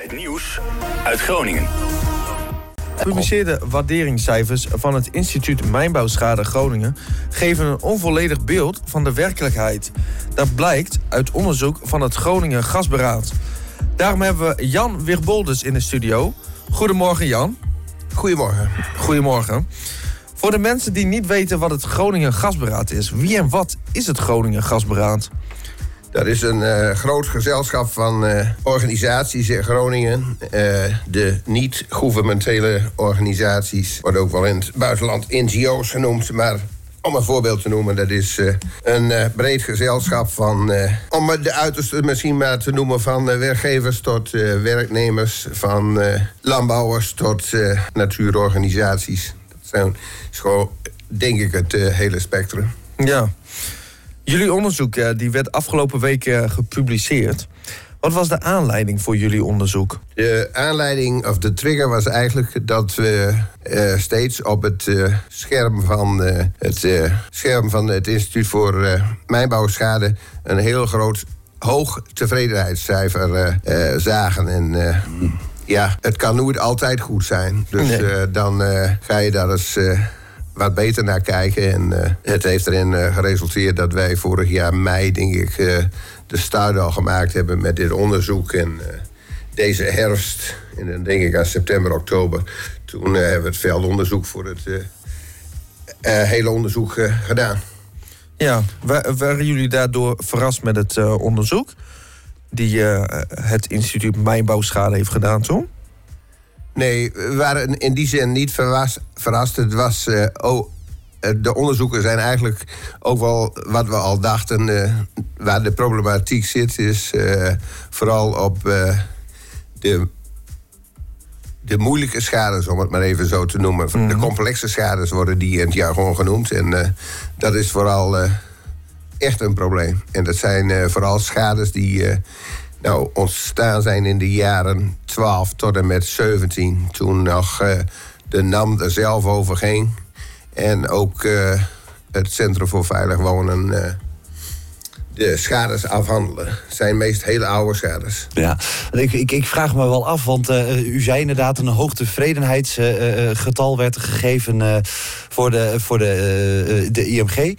Het nieuws uit Groningen. Gepubliceerde waarderingscijfers van het instituut Mijnbouwschade Groningen geven een onvolledig beeld van de werkelijkheid. Dat blijkt uit onderzoek van het Groningen Gasberaad. Daarom hebben we Jan Wigbolders in de studio. Goedemorgen, Jan. Goedemorgen. Goedemorgen. Voor de mensen die niet weten wat het Groningen Gasberaad is, wie en wat is het Groningen Gasberaad? Dat is een groot gezelschap van organisaties in Groningen. De niet-gouvernementele organisaties worden ook wel in het buitenland NGO's genoemd. Maar om een voorbeeld te noemen, dat is een breed gezelschap van, om de uiterste misschien maar te noemen, van werkgevers tot werknemers, van landbouwers tot natuurorganisaties. Dat is gewoon, denk ik, het hele spectrum. Ja. Jullie onderzoek die werd afgelopen week gepubliceerd. Wat was de aanleiding voor jullie onderzoek? De aanleiding, of de trigger, was eigenlijk dat we steeds op het scherm van het Instituut voor Mijnbouwschade een heel groot hoog tevredenheidscijfer zagen. En ja, het kan nooit altijd goed zijn. Dus nee. Dan ga je daar eens wat beter naar kijken. En het heeft erin geresulteerd dat wij vorig jaar mei, denk ik, de start al gemaakt hebben met dit onderzoek. En deze herfst, en dan denk ik aan september, oktober, toen hebben we het veldonderzoek voor het hele onderzoek gedaan. Ja, waren jullie daardoor verrast met het onderzoek die het instituut Mijnbouwschade heeft gedaan toen? Nee, we waren in die zin niet verrast. Het was, de onderzoeken zijn eigenlijk ook wel wat we al dachten. Waar de problematiek zit is vooral op de moeilijke schades, om het maar even zo te noemen. Mm-hmm. De complexe schades worden die in het jargon genoemd. En dat is vooral echt een probleem. En dat zijn vooral schades die ontstaan zijn in de jaren 12 tot en met 17. Toen nog de NAM er zelf over ging. En ook het Centrum voor Veilig Wonen de schades afhandelen. Het zijn meest hele oude schades. Ja, ik vraag me wel af, want u zei inderdaad een hoog tevredenheidsgetal werd gegeven voor de IMG.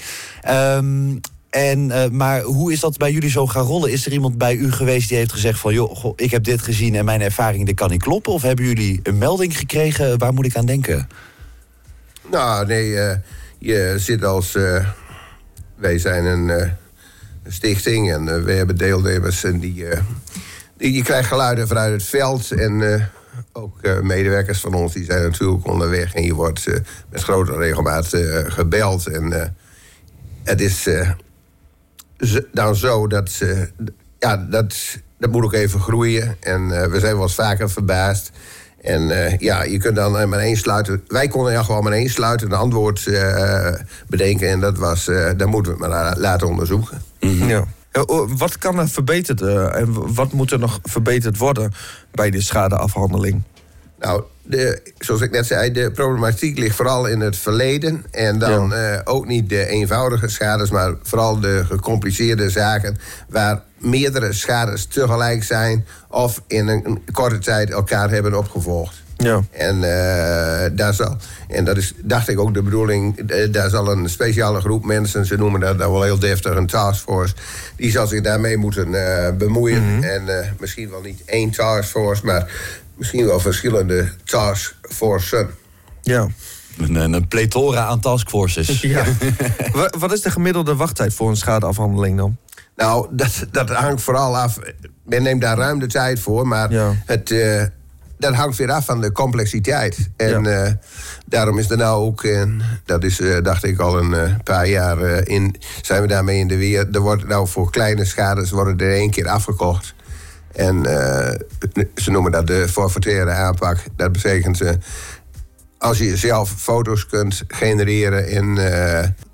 Maar hoe is dat bij jullie zo gaan rollen? Is er iemand bij u geweest die heeft gezegd van, joh, ik heb dit gezien en mijn ervaring dit kan niet kloppen? Of hebben jullie een melding gekregen? Waar moet ik aan denken? Nou, nee, je zit als... wij zijn een stichting en we hebben deelnemers en je krijgt geluiden vanuit het veld. En ook medewerkers van ons, die zijn natuurlijk onderweg. En je wordt met grote regelmaat gebeld. En het is dan zo dat dat moet ook even groeien. En we zijn wel eens vaker verbaasd. En je kunt dan maar één sluiten. Wij konden ja gewoon maar één sluitend antwoord bedenken. En dat was, dan moeten we het maar laten onderzoeken. Mm-hmm. Ja. Wat kan er verbeterd en wat moet er nog verbeterd worden bij de schadeafhandeling? Nou, zoals ik net zei, de problematiek ligt vooral in het verleden. En dan ook niet de eenvoudige schades, maar vooral de gecompliceerde zaken waar meerdere schades tegelijk zijn of in een korte tijd elkaar hebben opgevolgd. Ja. En dat is, dacht ik, ook de bedoeling. Daar zal een speciale groep mensen, ze noemen dat dan wel heel deftig een taskforce, die zal zich daarmee moeten bemoeien. Mm-hmm. En misschien wel niet één taskforce, maar misschien wel verschillende taskforces. Ja. Een plethora aan taskforces. Ja. Wat is de gemiddelde wachttijd voor een schadeafhandeling dan? Nou, dat hangt vooral af. Men neemt daar ruim de tijd voor, maar dat hangt weer af van de complexiteit. En daarom is er nou ook, dat is dacht ik al een paar jaar zijn we daarmee in de weer. Er wordt nou voor kleine schades worden er 1 keer afgekocht. En ze noemen dat de forfaitaire aanpak. Dat betekent als je zelf foto's kunt genereren in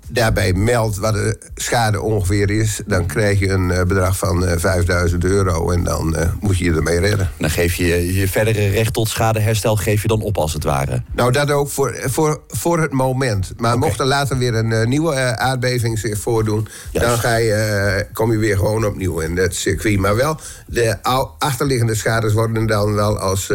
daarbij meldt wat de schade ongeveer is, dan krijg je een bedrag van €5.000 en dan moet je je ermee redden. Dan geef je je verdere recht tot schadeherstel geef je dan op als het ware. Nou, dat ook voor het moment. Maar mocht er later weer een nieuwe aardbeving zich voordoen, dan kom je weer gewoon opnieuw in het circuit. Maar wel, de achterliggende schades worden dan wel als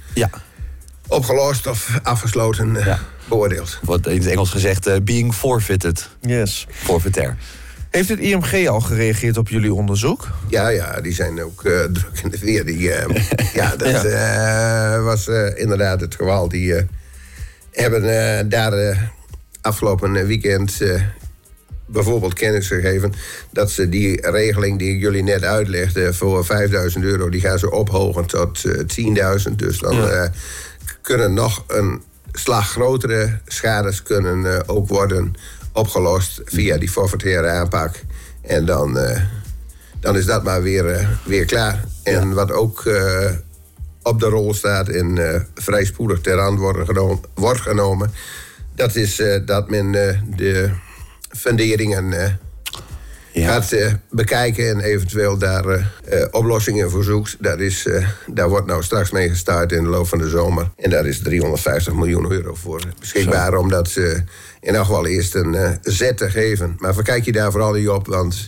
opgelost of afgesloten beoordeeld. Wordt in het Engels gezegd being forfeited. Yes. Forfaitair. Heeft het IMG al gereageerd op jullie onderzoek? Ja, die zijn ook druk in de weer. Dat was inderdaad het geval. Die hebben daar afgelopen weekend bijvoorbeeld kennis gegeven dat ze die regeling die ik jullie net uitlegde voor €5.000, die gaan ze ophogen tot 10.000. Dus dan kunnen nog een slag grotere schades kunnen ook worden opgelost via die forfaitaire aanpak. En dan is dat maar weer klaar. En wat ook op de rol staat en vrij spoedig ter hand wordt genomen, dat is dat men de funderingen gaat bekijken en eventueel daar oplossingen voor zoekt. Daar wordt nou straks mee gestart in de loop van de zomer. En daar is €350 miljoen voor beschikbaar om dat in elk geval eerst een zet te geven. Maar verkijk je daar vooral niet op, want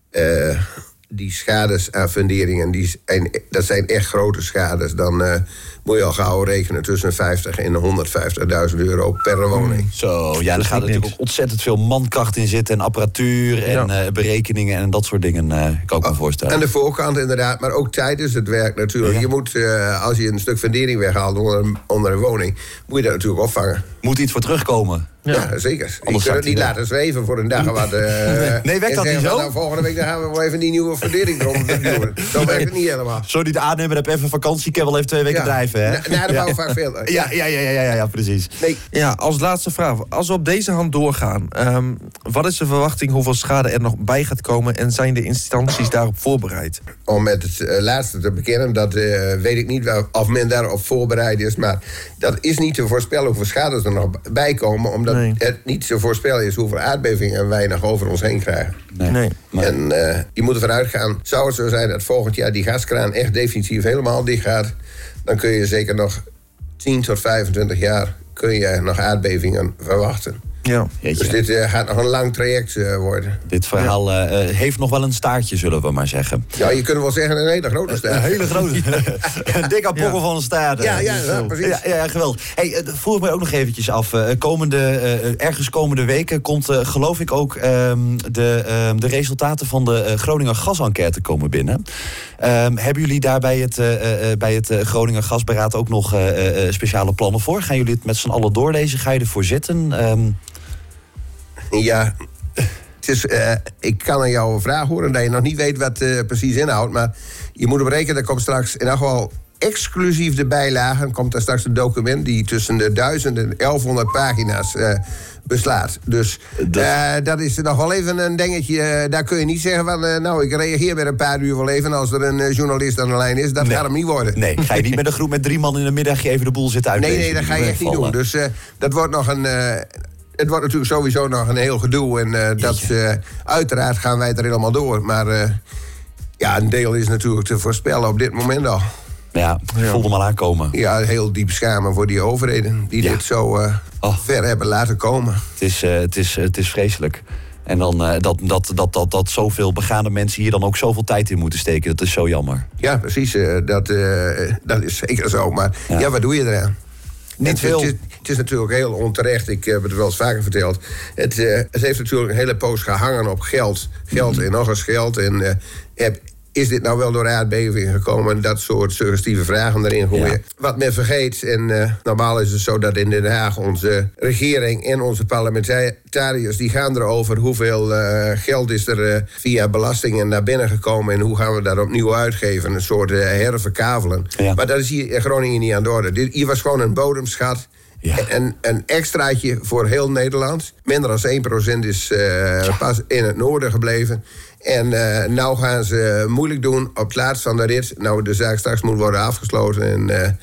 die schades aan funderingen, dat zijn echt grote schades. Dan moet je al gauw rekenen tussen €50.000 en €150.000 per woning. Zo, ja, er gaat natuurlijk ook ontzettend veel mankracht in zitten en apparatuur en berekeningen en dat soort dingen. Kan ik me voorstellen. Aan de voorkant inderdaad, maar ook tijdens het werk natuurlijk. Ja. Je moet, als je een stuk fundering weghaalt onder een woning, moet je dat natuurlijk opvangen. Moet iets voor terugkomen. Ja, zeker. Je kunt het niet laten zweven voor een dag. Nee, werkt dat niet zo? Nou, volgende week dan gaan we wel even die nieuwe fundering eronder doen. Zo werkt het niet helemaal. Zo niet aannemen, heb even vakantie, ik heb wel even 2 weken drijven. Hè? Na de bouw vaak veel. Ja, precies. Nee. Ja, als laatste vraag. Als we op deze hand doorgaan, wat is de verwachting hoeveel schade er nog bij gaat komen en zijn de instanties daarop voorbereid? Om met het laatste te bekennen, dat weet ik niet of men daarop voorbereid is, maar dat is niet te voorspellen hoeveel schades er nog bij komen, omdat het niet te voorspellen is hoeveel aardbevingen wij nog over ons heen krijgen. Nee. En je moet ervan uitgaan, zou het zo zijn dat volgend jaar die gaskraan echt definitief helemaal dicht gaat, dan kun je zeker nog 10 tot 25 jaar kun je nog aardbevingen verwachten. Ja. Dus dit gaat nog een lang traject worden. Dit verhaal heeft nog wel een staartje, zullen we maar zeggen. Ja, je kunt wel zeggen een hele grote staart. Een hele grote. Een dikke pokkel van een staart. Ja, precies. Ja, geweldig. Hey, vroeg ik me ook nog eventjes af. Ergens komende weken komt, geloof ik, ook de resultaten van de Groninger gasenquête komen binnen. Hebben jullie daar bij het Groninger Gasberaad ook nog speciale plannen voor? Gaan jullie het met z'n allen doorlezen? Ga je ervoor zitten? Ja, ik kan aan jouw vraag horen dat je nog niet weet wat precies inhoudt. Maar je moet berekenen, er komt straks in elk geval exclusief de bijlagen, komt er straks een document die tussen de 1000 en 1100 pagina's beslaat. Dus dat is nog wel even een dingetje. Daar kun je niet zeggen van, ik reageer met een paar uur wel even als er een journalist aan de lijn is. Dat gaat hem niet worden. Nee, ga je niet met een groep met 3 man in een middagje even de boel zitten uitlezen? Nee, dat ga je echt niet doen. Dus dat wordt nog een... Het wordt natuurlijk sowieso nog een heel gedoe. En uiteraard gaan wij er helemaal door. Maar een deel is natuurlijk te voorspellen op dit moment al. Ja, voelde hem al aankomen. Ja, heel diep schamen voor die overheden die dit zo ver hebben laten komen. Het is vreselijk. En dan dat zoveel begane mensen hier dan ook zoveel tijd in moeten steken. Dat is zo jammer. Ja, precies. Dat is zeker zo. Maar wat doe je eraan? Niet veel. Het is natuurlijk heel onterecht. Ik heb het wel eens vaker verteld. Het heeft natuurlijk een hele poos gehangen op geld. Geld en nog eens geld. En is dit nou wel door aardbevingen gekomen? Dat soort suggestieve vragen erin gooien. Ja. Wat men vergeet, en normaal is het zo dat in Den Haag onze regering en onze parlementariërs, die gaan erover hoeveel geld is er via belastingen naar binnen gekomen en hoe gaan we dat opnieuw uitgeven. Een soort herverkavelen. Ja. Maar dat is hier in Groningen niet aan de orde. Hier was gewoon een bodemschat. Ja. Een extraatje voor heel Nederland. Minder dan 1% is pas in het noorden gebleven. En nou gaan ze moeilijk doen op het laatst van de rit. Nou, de zaak straks moet worden afgesloten. En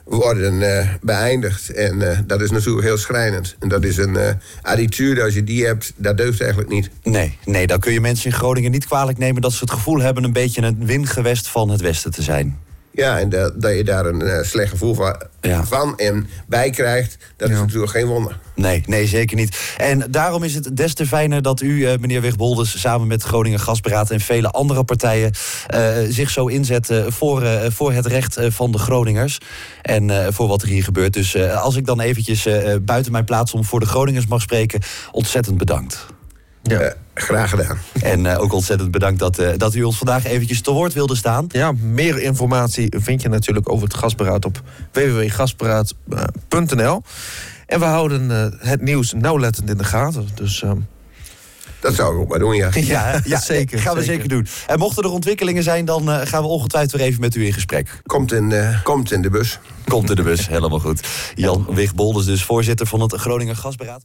worden beëindigd. En dat is natuurlijk heel schrijnend. En dat is een attitude, als je die hebt, dat deugt eigenlijk niet. Nee, dan kun je mensen in Groningen niet kwalijk nemen dat ze het gevoel hebben een beetje een wingewest van het Westen te zijn. Ja, en dat je daar een slecht gevoel van en bij krijgt, dat is natuurlijk geen wonder. Nee, zeker niet. En daarom is het des te fijner dat u, meneer Wigbolders, samen met Groningen Gasberaad en vele andere partijen zich zo inzetten voor het recht van de Groningers. En voor wat er hier gebeurt. Dus als ik dan eventjes buiten mijn plaats om voor de Groningers mag spreken, ontzettend bedankt. Ja. Graag gedaan. En ook ontzettend bedankt dat u ons vandaag eventjes te woord wilde staan. Ja, meer informatie vind je natuurlijk over het gasberaad op www.gasberaad.nl. En we houden het nieuws nauwlettend in de gaten. Dus, dat zou ik ook maar doen, ja. Ja, zeker. Gaan we zeker doen. En mochten er ontwikkelingen zijn, dan gaan we ongetwijfeld weer even met u in gesprek. Komt in de bus. Komt in de bus, helemaal goed. Jan Wigbolders, dus voorzitter van het Groningen Gasberaad.